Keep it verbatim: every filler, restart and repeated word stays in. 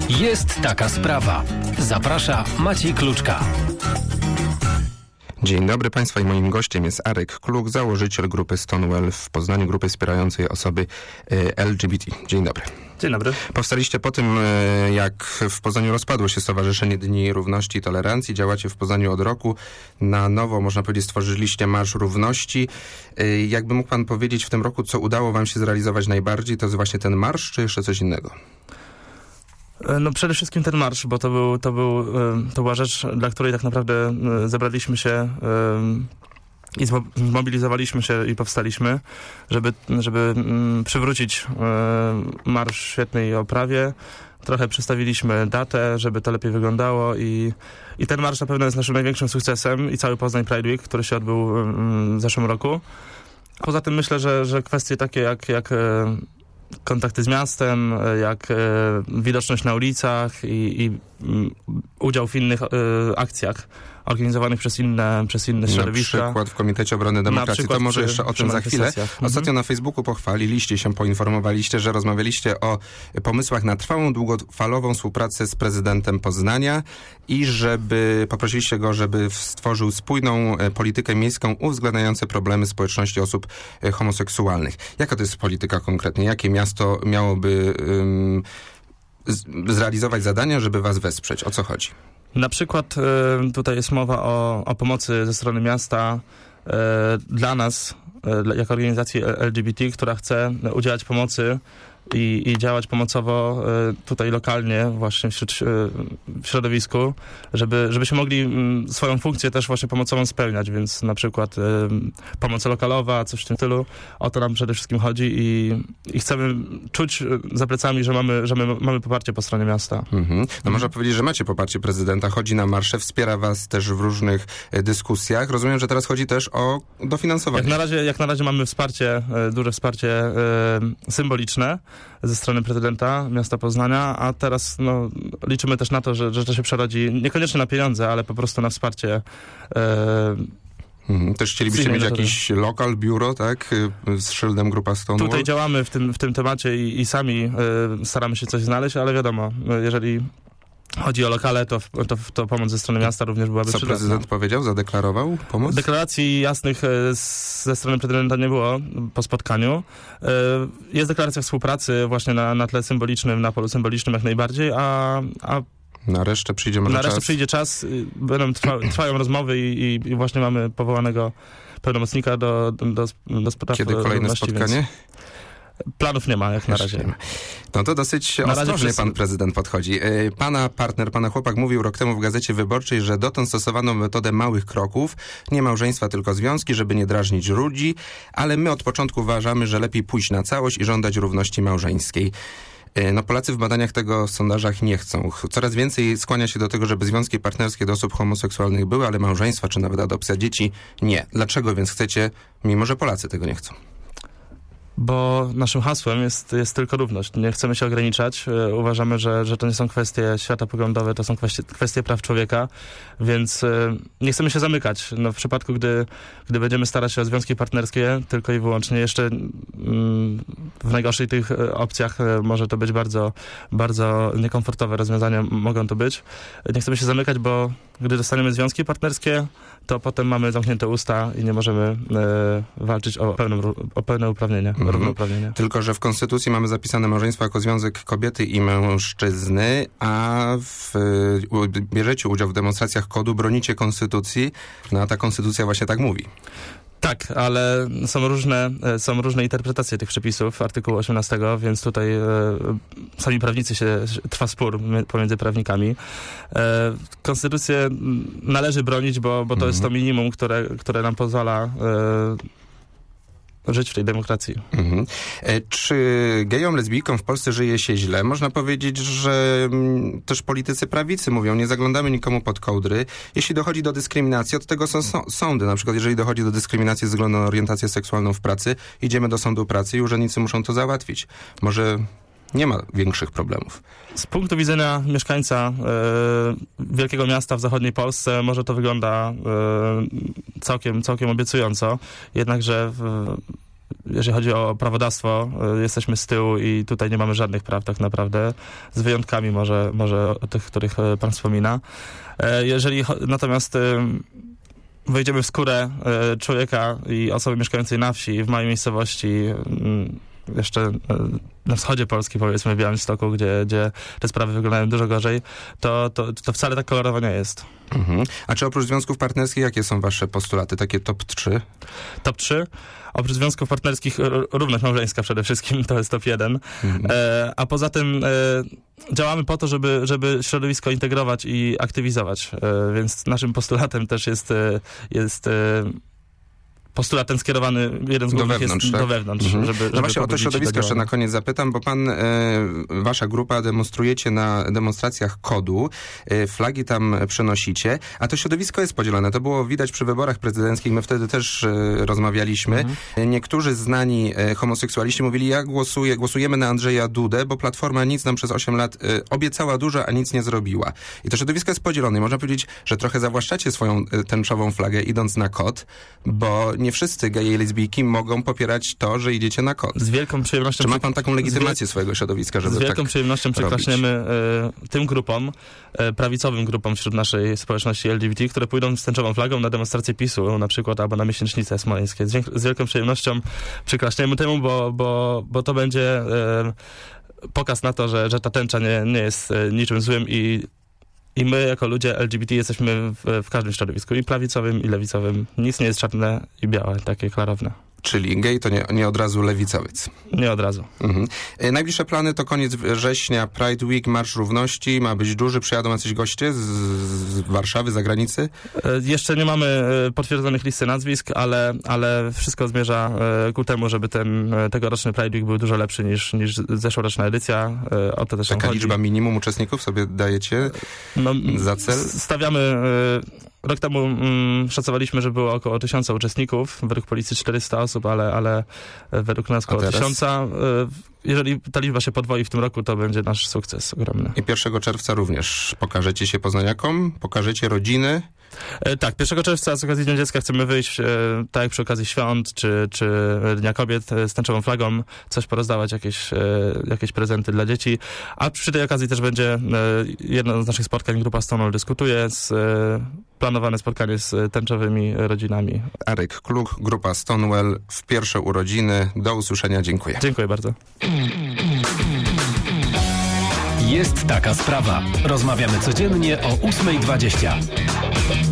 Jest taka sprawa. Zaprasza Maciej Kluczka. Dzień dobry Państwa i moim gościem jest Arek Kluk, założyciel grupy Stonewall w Poznaniu, grupy wspierającej osoby L G B T. Dzień dobry. Dzień dobry. Powstaliście po tym, jak w Poznaniu rozpadło się Stowarzyszenie Dni Równości i Tolerancji. Działacie w Poznaniu od roku. Na nowo, można powiedzieć, stworzyliście Marsz Równości. Jakby mógł Pan powiedzieć w tym roku, co udało Wam się zrealizować najbardziej? To jest właśnie ten marsz, czy jeszcze coś innego? No przede wszystkim ten marsz, bo to był, to był, to była rzecz, dla której tak naprawdę zebraliśmy się i zmobilizowaliśmy się i powstaliśmy, żeby, żeby przywrócić marsz w świetnej oprawie. Trochę przestawiliśmy datę, żeby to lepiej wyglądało i, i ten marsz na pewno jest naszym największym sukcesem i cały Poznań Pride Week, który się odbył w zeszłym roku. Poza tym myślę, że, że kwestie takie jak, jak kontakty z miastem, jak e, widoczność na ulicach i, i m, udział w innych e, akcjach organizowanych przez inne, przez inne środowiska. Na przykład w Komitecie Obrony Demokracji. To może przy, jeszcze o tym za chwilę. Ostatnio mhm. na Facebooku pochwaliliście się, poinformowaliście, że rozmawialiście o pomysłach na trwałą, długofalową współpracę z prezydentem Poznania i żeby poprosiliście go, żeby stworzył spójną politykę miejską uwzględniającą problemy społeczności osób homoseksualnych. Jaka to jest polityka konkretnie? Jakie miasto miałoby um, zrealizować zadania, żeby was wesprzeć? O co chodzi? Na przykład y, tutaj jest mowa o, o pomocy ze strony miasta y, dla nas, y, jako organizacji L G B T, która chce udzielać pomocy i, i działać pomocowo y, tutaj lokalnie, właśnie wśród, y, w środowisku, żeby, żebyśmy mogli y, swoją funkcję też właśnie pomocową spełniać, więc na przykład y, pomoc lokalowa, coś w tym stylu, o to nam przede wszystkim chodzi i, i chcemy czuć za plecami, że mamy, że my mamy poparcie po stronie miasta. Mhm. No mhm. można powiedzieć, że macie poparcie prezydenta, chodzi na marsze, wspiera was też w różnych y, dyskusjach. Rozumiem, że teraz chodzi też o dofinansowanie. Jak na razie, jak na razie mamy wsparcie, y, duże wsparcie y, symboliczne ze strony prezydenta miasta Poznania, a teraz no, liczymy też na to, że, że to się przerodzi niekoniecznie na pieniądze, ale po prostu na wsparcie. E, mhm. Też chcielibyście mieć jakiś lokal, biuro, tak? Z szyldem Grupa Stonewall? Tutaj działamy w tym, w tym temacie i, i sami e, staramy się coś znaleźć, ale wiadomo, jeżeli chodzi o lokale, to, to, to pomoc ze strony miasta również byłaby Co przydatna. prezydent powiedział? Zadeklarował pomoc? Deklaracji jasnych ze strony prezydenta nie było po spotkaniu. Jest deklaracja współpracy właśnie na, na tle symbolicznym, na polu symbolicznym jak najbardziej, a, a na resztę przyjdzie może na resztę czas. przyjdzie czas, będą trwa, trwają rozmowy i, i właśnie mamy powołanego pełnomocnika do, do, do, do spraw. Kiedy kolejne spotkanie? Więc planów nie ma, jak na razie. No to dosyć na ostrożnie pan prezydent podchodzi. Pana partner, pana chłopak mówił rok temu w Gazecie Wyborczej, że dotąd stosowano metodę małych kroków, nie małżeństwa, tylko związki, żeby nie drażnić ludzi, ale my od początku uważamy, że lepiej pójść na całość i żądać równości małżeńskiej. No Polacy w badaniach tego w sondażach nie chcą. Coraz więcej skłania się do tego, żeby związki partnerskie do osób homoseksualnych były, ale małżeństwa czy nawet adopcja dzieci nie. Dlaczego więc chcecie, mimo że Polacy tego nie chcą? Bo naszym hasłem jest, jest tylko równość. Nie chcemy się ograniczać. Uważamy, że, że to nie są kwestie światopoglądowe, to są kwestie, kwestie praw człowieka, więc nie chcemy się zamykać. No, w przypadku, gdy, gdy będziemy starać się o związki partnerskie tylko i wyłącznie, jeszcze mm, w najgorszych tych opcjach może to być bardzo, bardzo niekomfortowe rozwiązania, mogą to być. Nie chcemy się zamykać, bo gdy dostaniemy związki partnerskie, to potem mamy zamknięte usta i nie możemy e, walczyć o, pełną, o pełne uprawnienia, mm-hmm. równouprawnienia. Tylko że w Konstytucji mamy zapisane małżeństwo jako związek kobiety i mężczyzny, a w, bierzecie udział w demonstracjach kodu, bronicie Konstytucji, no a ta Konstytucja właśnie tak mówi. Tak, ale są różne, są różne interpretacje tych przepisów artykułu osiemnastego, więc tutaj e, sami prawnicy się, trwa spór pomiędzy prawnikami. E, konstytucję należy bronić, bo, bo to mm. jest to minimum, które, które nam pozwala e, żyć w tej demokracji. Mhm. E, czy gejom, lesbijkom w Polsce żyje się źle? Można powiedzieć, że m, też politycy prawicy mówią, nie zaglądamy nikomu pod kołdry. Jeśli dochodzi do dyskryminacji, od tego są so- sądy. Na przykład jeżeli dochodzi do dyskryminacji ze względu na orientację seksualną w pracy, idziemy do sądu pracy i urzędnicy muszą to załatwić. Może nie ma większych problemów. Z punktu widzenia mieszkańca e, wielkiego miasta w zachodniej Polsce może to wygląda e, całkiem, całkiem obiecująco. Jednakże w, jeżeli chodzi o prawodawstwo, y, jesteśmy z tyłu i tutaj nie mamy żadnych praw tak naprawdę, z wyjątkami może, może tych, których pan wspomina. Y, jeżeli cho- natomiast y, wejdziemy w skórę y, człowieka i osoby mieszkającej na wsi, w małej miejscowości, y, jeszcze na wschodzie Polski, powiedzmy w Białymstoku, gdzie, gdzie te sprawy wyglądają dużo gorzej, to, to, to wcale tak kolorowo nie jest. Mhm. A czy oprócz związków partnerskich, jakie są wasze postulaty, takie top trzy? Top trzy. Oprócz związków partnerskich r- równość małżeńska przede wszystkim, to jest top jeden. Mhm. E, a poza tym e, działamy po to, żeby, żeby środowisko integrować i aktywizować. E, więc naszym postulatem też jest, e, jest e, postulat ten skierowany, jeden z Do głównych wewnątrz, jest tak? do wewnątrz. Mhm. Żeby, żeby no właśnie o to pobudzić środowisko do jeszcze na działania. koniec zapytam, bo pan, e, wasza grupa demonstrujecie na demonstracjach kodu, e, flagi tam przenosicie, a to środowisko jest podzielone. To było widać przy wyborach prezydenckich, my wtedy też e, rozmawialiśmy. Mhm. E, Niektórzy znani e, homoseksualiści mówili, ja głosuję, głosujemy na Andrzeja Dudę, bo Platforma nic nam przez osiem lat e, obiecała dużo, a nic nie zrobiła. I to środowisko jest podzielone. I można powiedzieć, że trochę zawłaszczacie swoją e, tęczową flagę, idąc na kod, bo nie wszyscy geje i lesbijki mogą popierać to, że idziecie na kod. Z wielką przyjemnością... Czy ma przy- pan taką legitymację swojego środowiska, żeby Z wielką tak przyjemnością robić? przyklaśniemy e, tym grupom, e, prawicowym grupom wśród naszej społeczności L G B T, które pójdą z tęczową flagą na demonstrację PiSu na przykład, albo na miesięcznicę smoleńskie. Z, wiek- z wielką przyjemnością przyklaśniemy temu, bo, bo, bo to będzie e, pokaz na to, że, że ta tęcza nie, nie jest e, niczym złym i I my, jako ludzie L G B T, jesteśmy w, w każdym środowisku, i prawicowym, i lewicowym. Nic nie jest czarne i białe, takie klarowne. Czyli gej to nie, nie od razu lewicowiec. Nie od razu. Mhm. E, Najbliższe plany to koniec września, Pride Week, Marsz Równości. Ma być duży, przyjadą jacyś goście z, z Warszawy, z zagranicy? E, Jeszcze nie mamy e, potwierdzonych listy nazwisk, ale, ale wszystko zmierza e, ku temu, żeby ten e, tegoroczny Pride Week był dużo lepszy niż, niż zeszłoroczna edycja. E, O to też nam Taka chodzi. liczba minimum uczestników sobie dajecie No, za cel? s- Stawiamy... e, Rok temu mm, szacowaliśmy, że było około tysiąca uczestników, według policji czterysta osób, ale, ale według nas około teraz? tysiąca. E, Jeżeli ta liczba się podwoi w tym roku, to będzie nasz sukces ogromny. I pierwszego czerwca również pokażecie się poznaniakom, pokażecie rodziny. E, tak, pierwszego czerwca z okazji Dnia Dziecka chcemy wyjść, e, tak jak przy okazji świąt, czy, czy Dnia Kobiet, e, z tęczową flagą, coś porozdawać, jakieś, e, jakieś prezenty dla dzieci. A przy tej okazji też będzie e, jedno z naszych spotkań, grupa Stonewall dyskutuje, z, e, planowane spotkanie z tęczowymi rodzinami. Arek Kluk, grupa Stonewall w pierwsze urodziny. Do usłyszenia, dziękuję. Dziękuję bardzo. Jest taka sprawa. Rozmawiamy codziennie o ósma dwadzieścia.